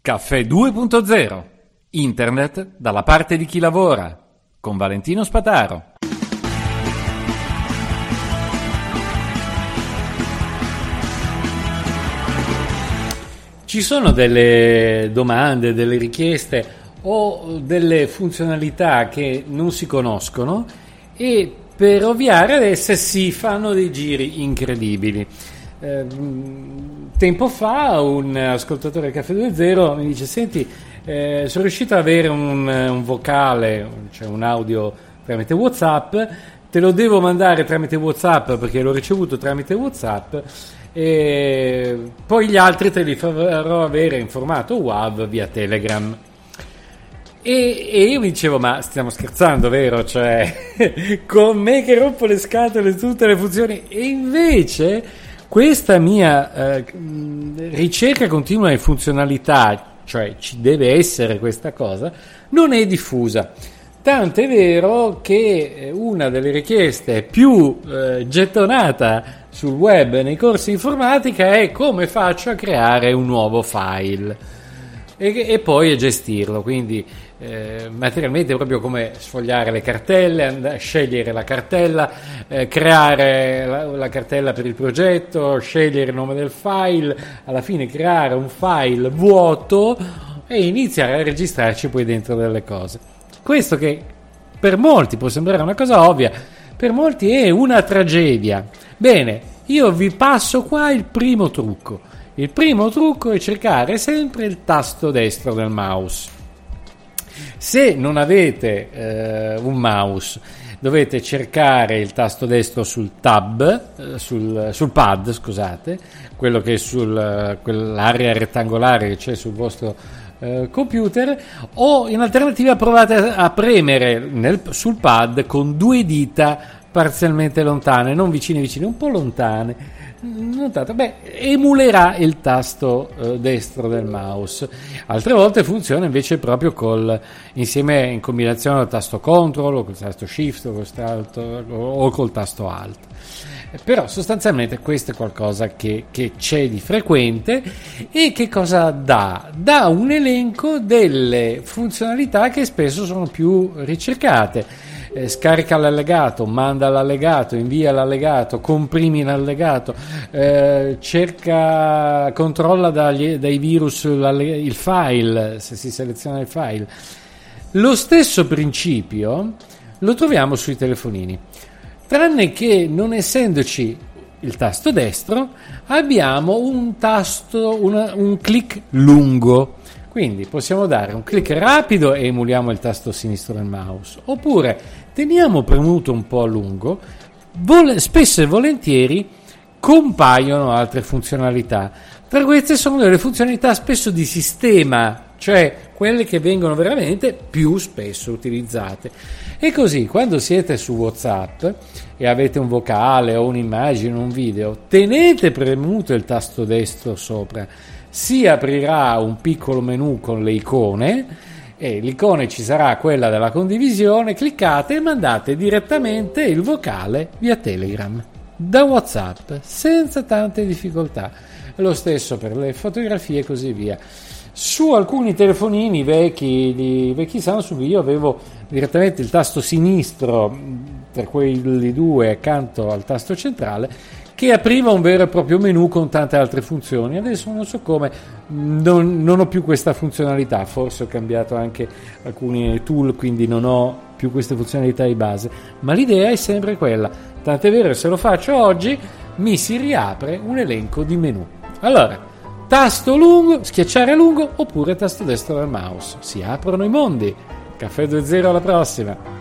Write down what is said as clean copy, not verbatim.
Caffè 2.0. Internet dalla parte di chi lavora. Con Valentino Spataro. Ci sono delle domande, delle richieste o delle funzionalità che non si conoscono e per ovviare ad esse si fanno dei giri incredibili. Tempo fa un ascoltatore del Caffè 2.0 mi dice: senti, sono riuscito ad avere un vocale, cioè un audio tramite WhatsApp, te lo devo mandare tramite WhatsApp perché l'ho ricevuto tramite WhatsApp e poi gli altri te li farò avere in formato WAV via Telegram. E io mi dicevo: ma stiamo scherzando, vero? Cioè, con me che rompo le scatole tutte le funzioni. E invece questa mia ricerca continua di funzionalità, cioè ci deve essere questa cosa, non è diffusa. Tanto è vero che una delle richieste più gettonata sul web nei corsi di informatica è: come faccio a creare un nuovo file e poi a gestirlo. Quindi materialmente proprio come sfogliare le cartelle, scegliere la cartella, creare la cartella per il progetto, scegliere il nome del file, alla fine creare un file vuoto e iniziare a registrarci poi dentro delle cose. Questo, che per molti può sembrare una cosa ovvia, per molti è una tragedia. Bene, io vi passo qua il primo trucco. Il primo trucco è cercare sempre il tasto destro del mouse. Se non avete un mouse, dovete cercare il tasto destro sul sul pad, scusate, quello che è quell'area rettangolare che c'è sul vostro computer, o in alternativa provate a premere sul pad con due dita parzialmente lontane, non vicine, un po' lontane. Notate, emulerà il tasto destro del mouse. Altre volte funziona invece proprio insieme in combinazione col tasto control o col tasto shift o col tasto alt. Però sostanzialmente questo è qualcosa che c'è di frequente. E che cosa dà? Dà un elenco delle funzionalità che spesso sono più ricercate. Scarica l'allegato, manda l'allegato, invia l'allegato, comprimi l'allegato, controlla dai virus il file, se si seleziona il file. Lo stesso principio lo troviamo sui telefonini, tranne che, non essendoci il tasto destro, abbiamo un tasto, un clic lungo. Quindi possiamo dare un clic rapido e emuliamo il tasto sinistro del mouse, oppure teniamo premuto un po' a lungo. Spesso e volentieri compaiono altre funzionalità. Tra queste sono delle funzionalità spesso di sistema, cioè quelle che vengono veramente più spesso utilizzate. E così, quando siete su WhatsApp e avete un vocale o un'immagine o un video, tenete premuto il tasto destro sopra. Si aprirà un piccolo menu con le icone e l'icona ci sarà quella della condivisione. Cliccate e mandate direttamente il vocale via Telegram da WhatsApp senza tante difficoltà. Lo stesso per le fotografie e così via. Su alcuni telefonini vecchi Samsung io avevo direttamente il tasto sinistro tra quelli due accanto al tasto centrale, che apriva un vero e proprio menu con tante altre funzioni. Adesso non so come, non ho più questa funzionalità, forse ho cambiato anche alcuni tool, quindi non ho più queste funzionalità di base, ma l'idea è sempre quella. Tant'è vero che se lo faccio oggi mi si riapre un elenco di menu. Allora, tasto lungo, schiacciare a lungo, oppure tasto destro del mouse. Si aprono i mondi. Caffè 2.0, alla prossima.